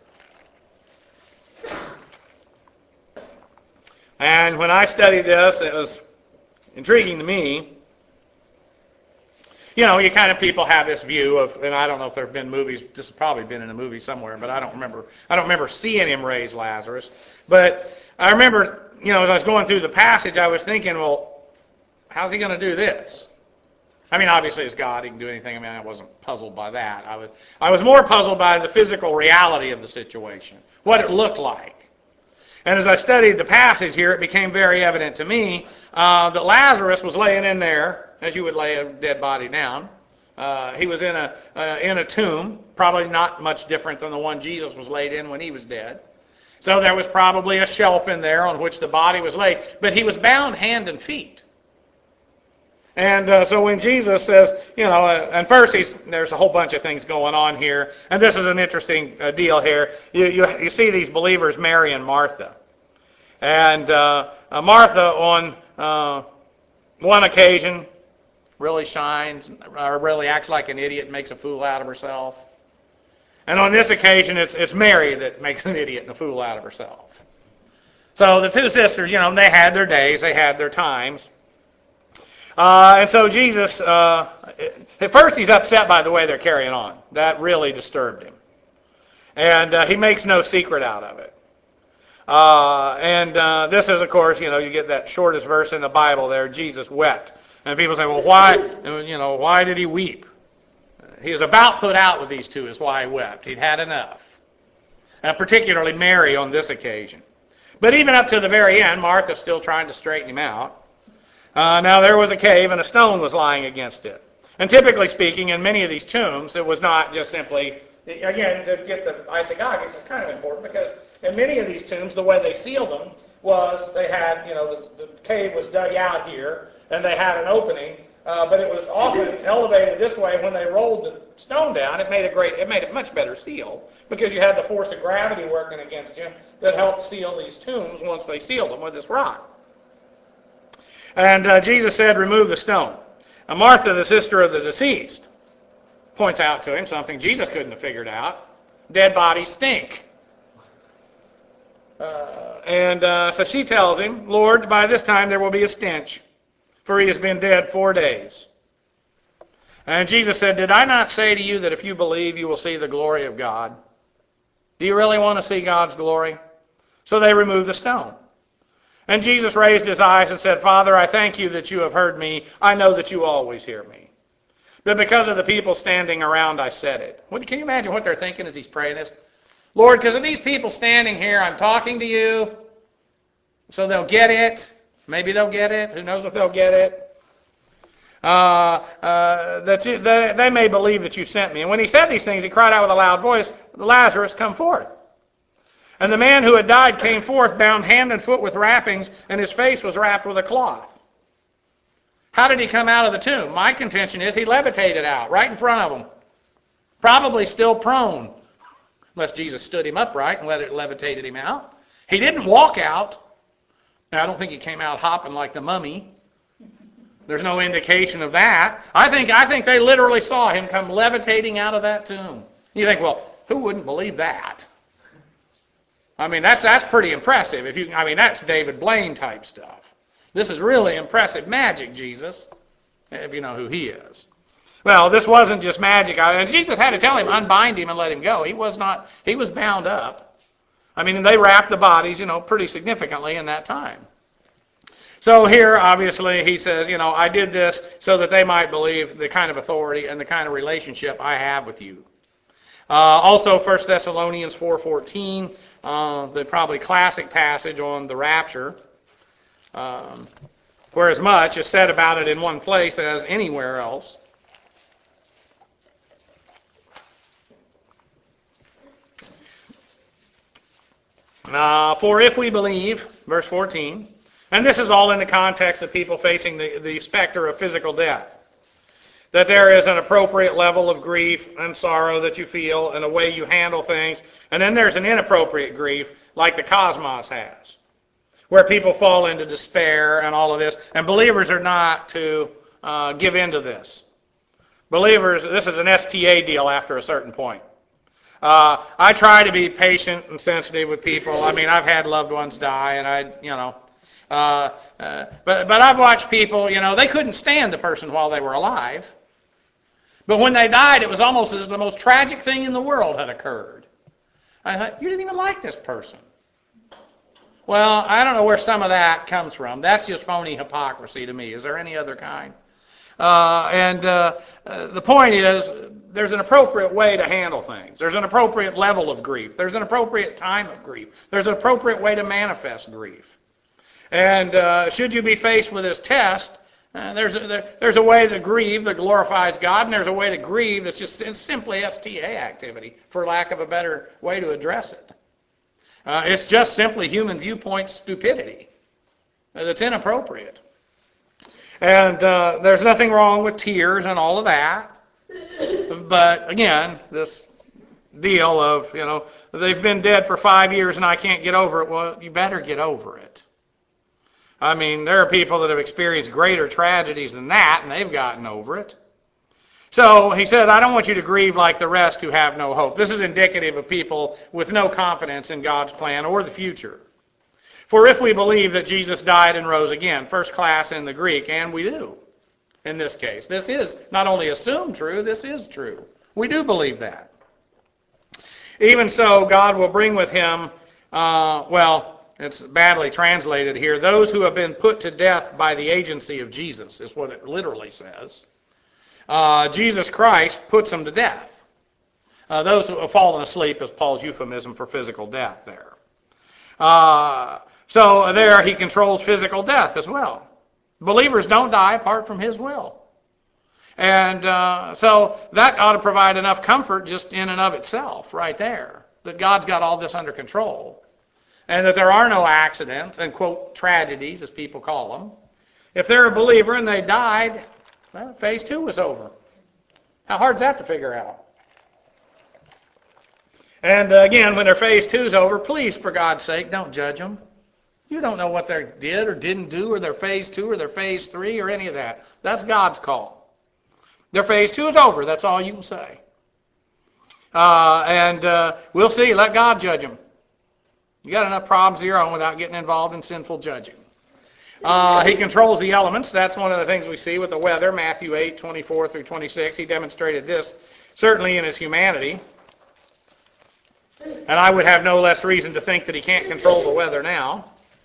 And when I studied this, it was intriguing to me. You know, you kind of people have this view of, and I don't know if there have been movies, this has probably been in a movie somewhere, but I don't remember, I don't remember seeing him raise Lazarus. But I remember, you know, as I was going through the passage, I was thinking, well, how's he going to do this? I mean, obviously, it's God. He can do anything. I mean, I wasn't puzzled by that. I was, I was more puzzled by the physical reality of the situation, what it looked like. And as I studied the passage here, it became very evident to me uh, that Lazarus was laying in there, as you would lay a dead body down. Uh, he was in a uh, in a tomb, probably not much different than the one Jesus was laid in when he was dead. So there was probably a shelf in there on which the body was laid, but he was bound hand and feet. And uh, so when Jesus says, you know, uh, and first he's, there's a whole bunch of things going on here, and this is an interesting uh, deal here. You, you you see these believers, Mary and Martha, and uh, uh, Martha on uh, one occasion really shines, or really acts like an idiot and makes a fool out of herself, and on this occasion it's it's Mary that makes an idiot and a fool out of herself. So the two sisters, you know, they had their days, they had their times. Uh, and so Jesus, uh, at first he's upset by the way they're carrying on. That really disturbed him. And uh, he makes no secret out of it. Uh, and uh, this is, of course, you know, you get that shortest verse in the Bible there, Jesus wept. And people say, well, why, you know, why did he weep? He was about put out with these two is why he wept. He'd had enough. And particularly Mary on this occasion. But even up to the very end, Martha's still trying to straighten him out. Uh, now there was a cave and a stone was lying against it. And typically speaking, in many of these tombs, it was not just simply, again, to get the isagogics is kind of important because in many of these tombs, the way they sealed them was they had, you know, the, the cave was dug out here and they had an opening, uh, but it was often elevated this way. When they rolled the stone down, it made a great, it made a much better seal because you had the force of gravity working against you that helped seal these tombs once they sealed them with this rock. And uh, Jesus said, remove the stone. Now Martha, the sister of the deceased, points out to him something Jesus couldn't have figured out. Dead bodies stink. Uh, and uh, so she tells him, Lord, by this time there will be a stench, for he has been dead four days. And Jesus said, did I not say to you that if you believe, you will see the glory of God? Do you really want to see God's glory? So they removed the stone. And Jesus raised his eyes and said, Father, I thank you that you have heard me. I know that you always hear me. But because of the people standing around, I said it. What, can you imagine what they're thinking as he's praying this? Lord, because of these people standing here, I'm talking to you, so they'll get it. Maybe they'll get it. Who knows if they'll get it? Uh, uh, that you, they, they may believe that you sent me. And when he said these things, he cried out with a loud voice, Lazarus, come forth. And the man who had died came forth, bound hand and foot with wrappings, and his face was wrapped with a cloth. How did he come out of the tomb? My contention is he levitated out right in front of them. Probably still prone, unless Jesus stood him upright and let it levitated him out. He didn't walk out. Now, I don't think he came out hopping like the mummy. There's no indication of that. I think I think they literally saw him come levitating out of that tomb. You think, well, who wouldn't believe that? I mean, that's that's pretty impressive. If you, I mean, that's David Blaine type stuff. This is really impressive magic, Jesus, if you know who he is. Well, this wasn't just magic. And Jesus had to tell him, unbind him and let him go. He was not, he was bound up. I mean, they wrapped the bodies, you know, pretty significantly in that time. So here, obviously, he says, you know, I did this so that they might believe the kind of authority and the kind of relationship I have with you. Uh, also, First Thessalonians four fourteen, uh, the probably classic passage on the rapture, um, where as much is said about it in one place as anywhere else. Uh, for if we believe, verse fourteen, and this is all in the context of people facing the, the specter of physical death, that there is an appropriate level of grief and sorrow that you feel and a way you handle things, and then there's an inappropriate grief like the cosmos has, where people fall into despair and all of this, and believers are not to uh, give in to this. Believers, this is an S T A deal after a certain point. Uh, I try to be patient and sensitive with people. I mean, I've had loved ones die, and I, you know, uh, uh, but but I've watched people, you know, they couldn't stand the person while they were alive, but when they died, it was almost as the most tragic thing in the world had occurred. I thought, you didn't even like this person. Well, I don't know where some of that comes from. That's just phony hypocrisy to me. Is there any other kind? Uh, and uh, uh, the point is, there's an appropriate way to handle things. There's an appropriate level of grief. There's an appropriate time of grief. There's an appropriate way to manifest grief. And uh, should you be faced with this test, uh, there's, a, there, there's a way to grieve that glorifies God, and there's a way to grieve that's just it's simply S T A activity, for lack of a better way to address it. Uh, it's just simply human viewpoint stupidity that's inappropriate. And uh, there's nothing wrong with tears and all of that. But again, this deal of, you know, they've been dead for five years and I can't get over it. Well, you better get over it. I mean, there are people that have experienced greater tragedies than that, and they've gotten over it. So he said, I don't want you to grieve like the rest who have no hope. This is indicative of people with no confidence in God's plan or the future. For if we believe that Jesus died and rose again, first class in the Greek, and we do in this case. This is not only assumed true, this is true. We do believe that. Even so, God will bring with him, uh, well, it's badly translated here, those who have been put to death by the agency of Jesus, is what it literally says. Uh, Jesus Christ puts them to death. Uh, those who have fallen asleep is Paul's euphemism for physical death there. Uh, so there he controls physical death as well. Believers don't die apart from his will. And uh, so that ought to provide enough comfort just in and of itself right there, that God's got all this under control. And that there are no accidents and, quote, tragedies, as people call them. If they're a believer and they died, well, phase two was over. How hard's that to figure out? And uh, again, when their phase two's over, please, for God's sake, don't judge them. You don't know what they did or didn't do, or their phase two, or their phase three, or any of that. That's God's call. Their phase two is over. That's all you can say. Uh, and uh, we'll see. Let God judge them. You got enough problems of your own without getting involved in sinful judging. Uh, he controls the elements. That's one of the things we see with the weather. Matthew eight, twenty-four through twenty-six. He demonstrated this certainly in his humanity. And I would have no less reason to think that he can't control the weather now.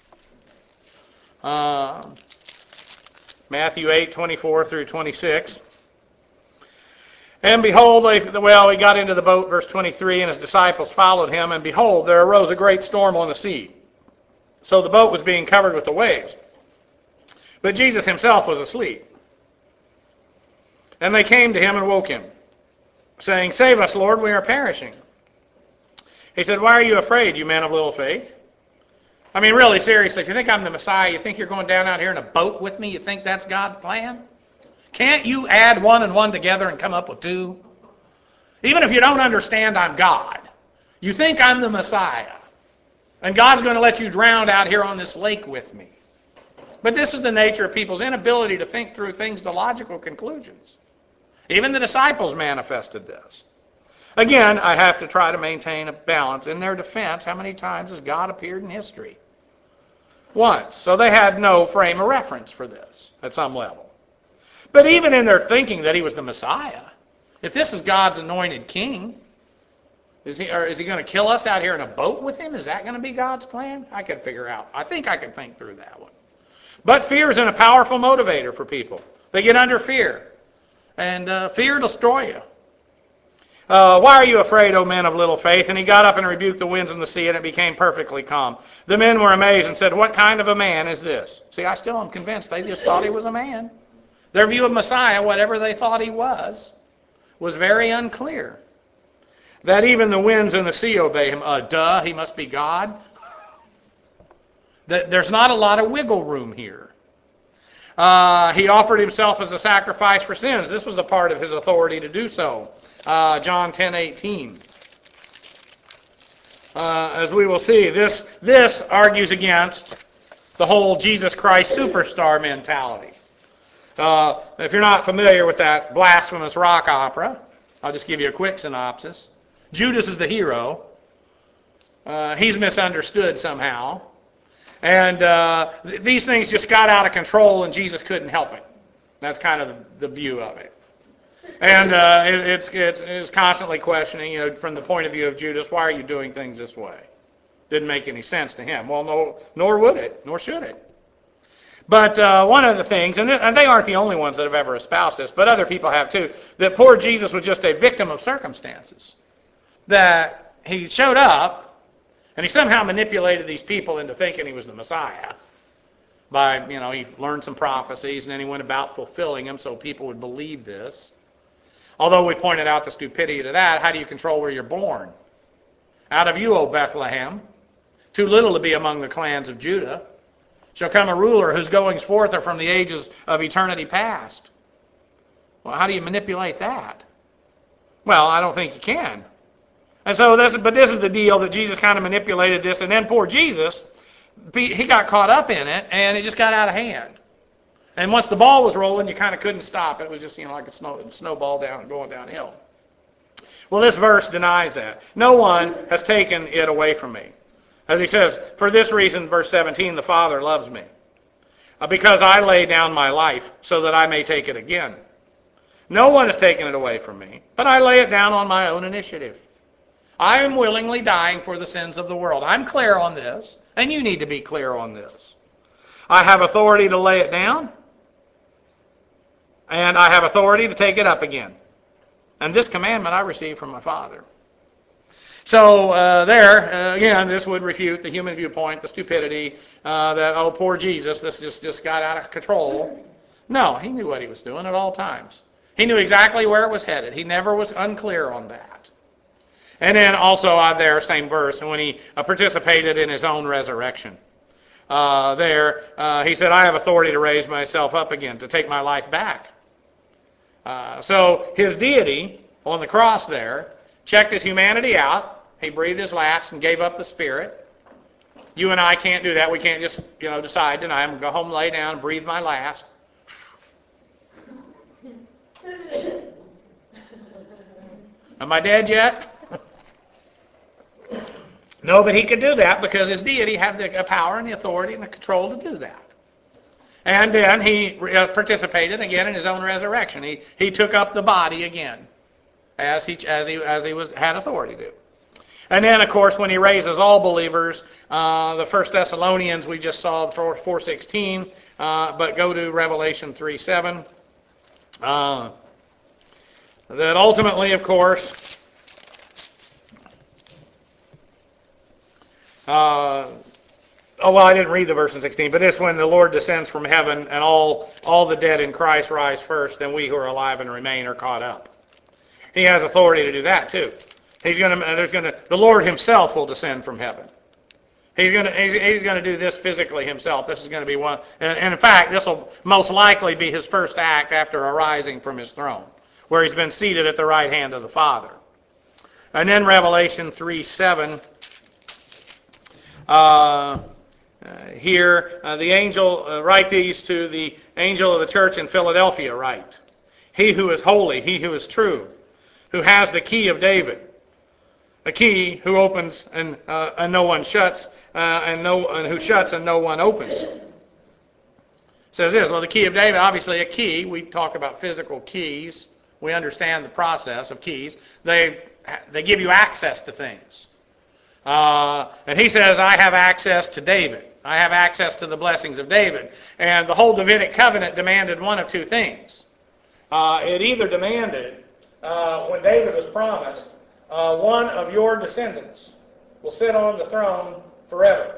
Uh, Matthew eight, twenty-four through twenty-six. And behold, well, he got into the boat, verse twenty-three, and his disciples followed him. And behold, there arose a great storm on the sea. So the boat was being covered with the waves. But Jesus himself was asleep. And they came to him and woke him, saying, Save us, Lord, we are perishing. He said, Why are you afraid, you men of little faith? I mean, really, seriously, if you think I'm the Messiah, you think you're going down out here in a boat with me? You think that's God's plan? Can't you add one and one together and come up with two? Even if you don't understand I'm God, you think I'm the Messiah, and God's going to let you drown out here on this lake with me. But this is the nature of people's inability to think through things to logical conclusions. Even the disciples manifested this. Again, I have to try to maintain a balance. In their defense, how many times has God appeared in history? Once. So they had no frame of reference for this at some level. But even in their thinking that he was the Messiah, if this is God's anointed king, is he, or is he going to kill us out here in a boat with him? Is that going to be God's plan? I could figure out. I think I could think through that one. But fear is a powerful motivator for people. They get under fear. And uh, fear will destroy you. Uh, Why are you afraid, O men of little faith? And he got up and rebuked the winds and the sea, and it became perfectly calm. The men were amazed and said, What kind of a man is this? See, I still am convinced they just thought he was a man. Their view of Messiah, whatever they thought he was, was very unclear. That even the winds and the sea obey him. Uh, duh, he must be God. That there's not a lot of wiggle room here. Uh, he offered himself as a sacrifice for sins. This was a part of his authority to do so. Uh, John ten eighteen. Uh, as we will see, this, this argues against the whole Jesus Christ superstar mentality. Uh, if you're not familiar with that blasphemous rock opera, I'll just give you a quick synopsis. Judas is the hero. Uh, he's misunderstood somehow. And uh, th- these things just got out of control, and Jesus couldn't help it. That's kind of the view of it. And uh, it, it's, it's, it's constantly questioning, you know, from the point of view of Judas, why are you doing things this way? Didn't make any sense to him. Well, no, nor would it, nor should it. But uh, one of the things, and, th- and they aren't the only ones that have ever espoused this, but other people have too, that poor Jesus was just a victim of circumstances. That he showed up, and he somehow manipulated these people into thinking he was the Messiah. By, you know, he learned some prophecies, and then he went about fulfilling them so people would believe this. Although we pointed out the stupidity to that, how do you control where you're born? Out of you, O Bethlehem, too little to be among the clans of Judah, shall come a ruler whose goings forth are from the ages of eternity past. Well, how do you manipulate that? Well, I don't think you can. And so this, but this is the deal that Jesus kind of manipulated this, and then poor Jesus, he got caught up in it, and it just got out of hand. And once the ball was rolling, you kind of couldn't stop it. It was just, you know, like a snow, snowball down, going downhill. Well, this verse denies that. No one has taken it away from me. As he says, for this reason, verse seventeen, the Father loves me, because I lay down my life so that I may take it again. No one has taken it away from me, but I lay it down on my own initiative. I am willingly dying for the sins of the world. I'm clear on this, and you need to be clear on this. I have authority to lay it down, and I have authority to take it up again. And this commandment I received from my Father. So uh, there, uh, again, this would refute the human viewpoint, the stupidity, uh, that, oh, poor Jesus, this just, just got out of control. No, he knew what he was doing at all times. He knew exactly where it was headed. He never was unclear on that. And then also uh, there, same verse, when he uh, participated in his own resurrection. Uh, there, uh, he said, I have authority to raise myself up again, to take my life back. Uh, so his deity on the cross there checked his humanity out. He breathed his last and gave up the spirit. You and I can't do that. We can't just, you know, decide tonight I'm going to go home, lay down, breathe my last. Am I dead yet? No, but he could do that because his deity had the power and the authority and the control to do that. And then he uh, participated again in his own resurrection. He he took up the body again, as he as he as he was had authority to. And then, of course, when he raises all believers, uh, the First Thessalonians we just saw four sixteen, uh, but go to Revelation three seven. Uh, that ultimately, of course, uh, oh well, I didn't read the verse in sixteen, but it's when the Lord descends from heaven and all all the dead in Christ rise first, then we who are alive and remain are caught up. He has authority to do that too. He's going to. There's going to. The Lord Himself will descend from heaven. He's going to. He's, he's going to do this physically Himself. This is going to be one. And, and in fact, this will most likely be His first act after arising from His throne, where He's been seated at the right hand of the Father. And then Revelation three seven. Uh, uh, here, uh, the angel uh, write these to the angel of the church in Philadelphia. Write, He who is holy, He who is true, who has the key of David. A key who opens and uh, and no one shuts, uh, and no and who shuts and no one opens. It says this. Well, the key of David, obviously a key. We talk about physical keys. We understand the process of keys. They they give you access to things. Uh, and he says, I have access to David. I have access to the blessings of David. And the whole Davidic covenant demanded one of two things. Uh, it either demanded, uh, when David was promised, Uh, one of your descendants will sit on the throne forever.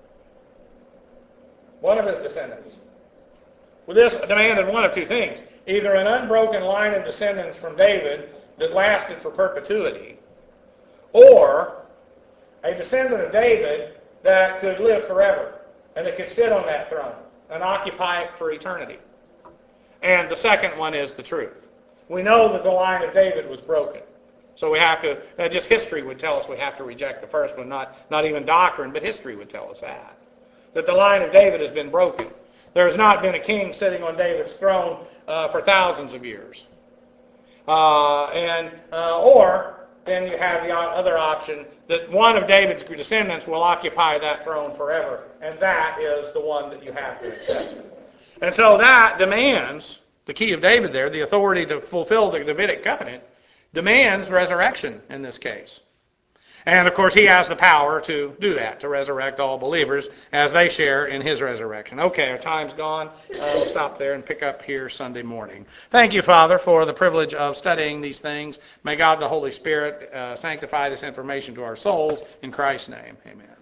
One of his descendants. Well, this demanded one of two things. Either an unbroken line of descendants from David that lasted for perpetuity, or a descendant of David that could live forever and that could sit on that throne and occupy it for eternity. And the second one is the truth. We know that the line of David was broken. So we have to, uh, just history would tell us we have to reject the first one, not, not even doctrine, but history would tell us that. That the line of David has been broken. There has not been a king sitting on David's throne uh, for thousands of years. Uh, and uh, or then you have the other option that one of David's descendants will occupy that throne forever, and that is the one that you have to accept. And so that demands, the key of David there, the authority to fulfill the Davidic covenant, demands resurrection in this case. And of course, he has the power to do that, to resurrect all believers as they share in his resurrection. Okay, our time's gone. Uh, we'll stop there and pick up here Sunday morning. Thank you, Father, for the privilege of studying these things. May God the Holy Spirit uh, sanctify this information to our souls. In Christ's name, amen.